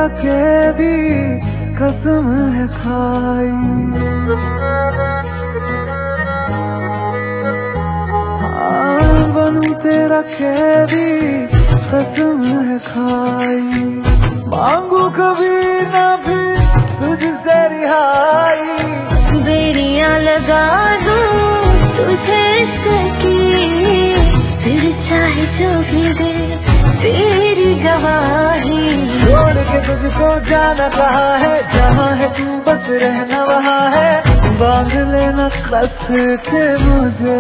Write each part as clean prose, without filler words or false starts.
कैदी कसम है खाई। हाँ बनूं तेरा कैदी कसम है खाई। मांगू कभी ना भी तुझसे रिहाई। बेड़ियां लगा दूं तुझे इश्क की, फिर चाहे जो भी दे तेरी गवाही। छोड़ के तुझको जाना कहाँ है, जहाँ है तू बस रहना वहाँ है। बांध लेना कस के मुझे।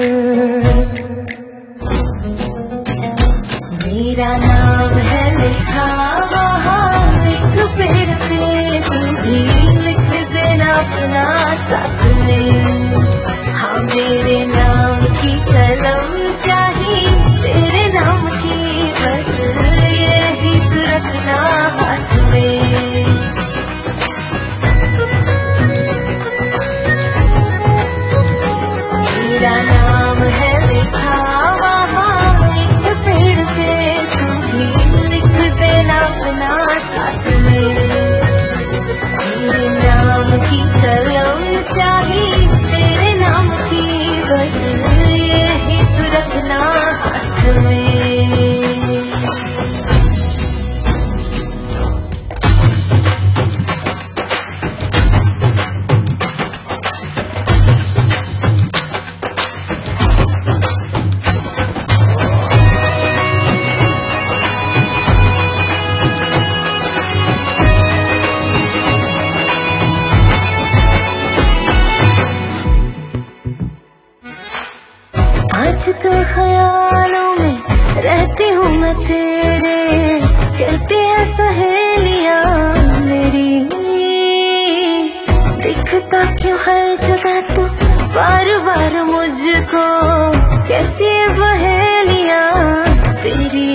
मेरा नाम है लिखा वहाँ एक पेड़ पे, तू भी लिख देना अपना साथ में। हाँ मेरे नाम की कलम चाहिए, तेरे नाम की बस यही तू रखना हाथ में। मेरा नाम है लिखा वहाँ एक पेड़ पे, तू भी लिख देना अपना साथ में। तेरे नाम की कलम चाहिए, तेरे नाम की बस यही तू रखना हाथ में। आज तो ख्यालों में रहती हूँ मैं तेरे, कहती है सहेलियाँ मेरी। दिखता क्यों हर जगह तू बार बार मुझको, कैसी पहेलियाँ तेरी।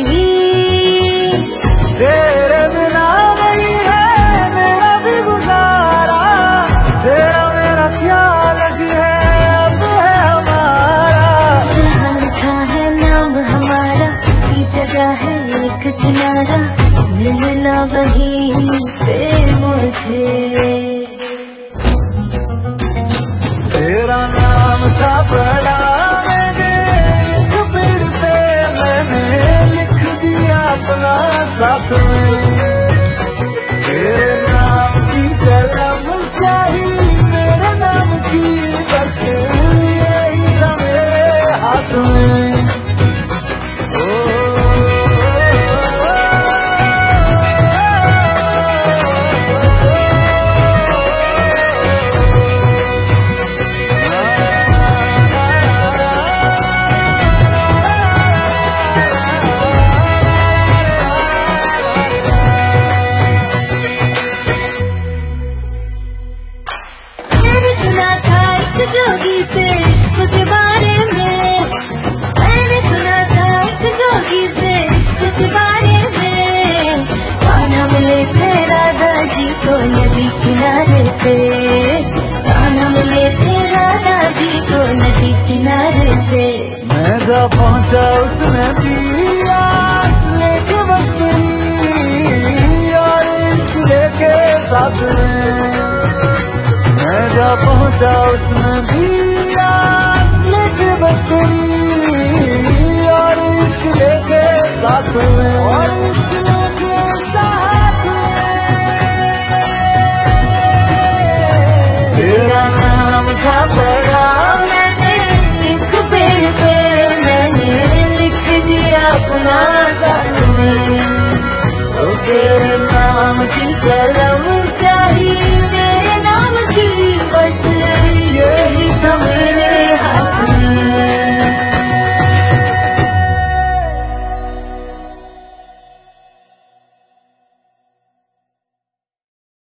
तेरे बिना नहीं है मेरा भी गुजारा, तेरा मेरा क्या लगी है अब है हमारा। जहाँ लिखा है नाम हमारा, उसी जगह है एक किनारा, मिलना वहीं पे मुझे। तेरा नाम था पड़ा मैंने एक पेड़ पे, मैंने लिख दिया अपना साथ में। तेरे नाम की कलम चाहिए, मेरे नाम की बस यही था मेरे हाथ में। जोगी से इश्क के बारे में मैंने सुना था, एक जोगी से इश्क के बारे में। कान्हा मिले थे राधा जी को नदी किनारे पे, कान्हा मिले थे राधा जी को नदी किनारे पे। मैं जा पहुंचा उसने दिया लेके बस्ती और इश्क लेके साथ में। मैं जा पहुंचा उसने दिया लेके बस्ती और इश्क लेके साथ में, और इश्क लेके साथ में। तेरा नाम था पड़ा मैंने एक पेड़ पे, मैंने लिख दिया अपना साथ में। तेरे नाम की कलम